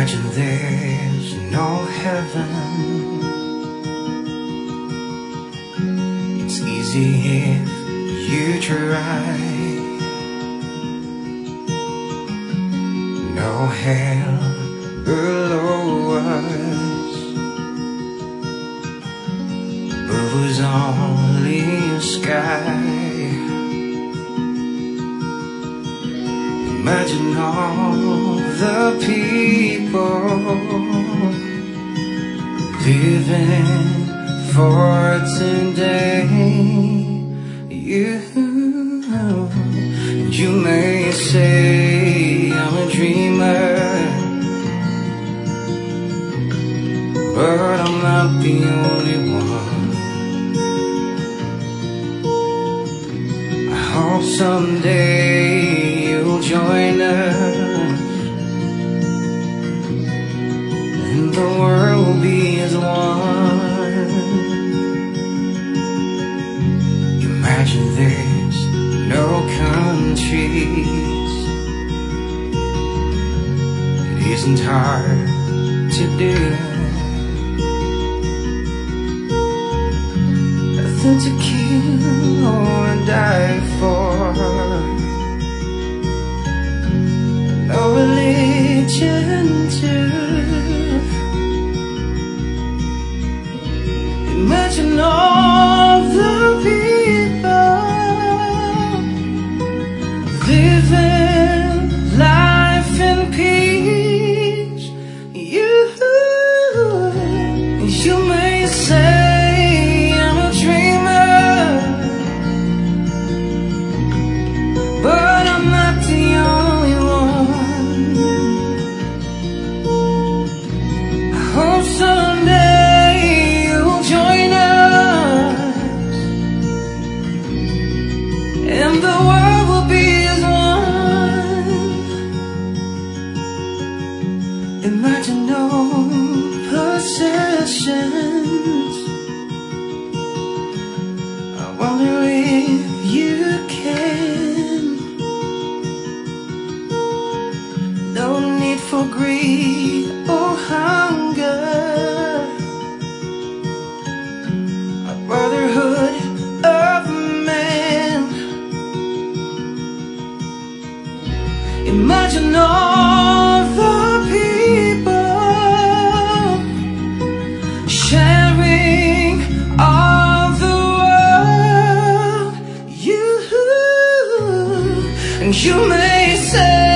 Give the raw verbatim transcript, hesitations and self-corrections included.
Imagine there's no heaven. It's easy if you try. No hell below us, above us only a sky. Imagine all the people living for today. You, you may say I'm a dreamer, but I'm not the only one. I hope someday you'll join us, and the world will be as one. Imagine there's no countries. It isn't hard to do. Nothing to kill or die for. No religion too. Imagine all the people living life in peace. You, you may say I'm a dreamer, but I'm not the only one. I hope someday you'll join us, and the world will be as one. Imagine no possessions. I wonder if you can. No need for greed or hunger. A brotherhood of man. Imagine all the people sharing all the world. You, and you may say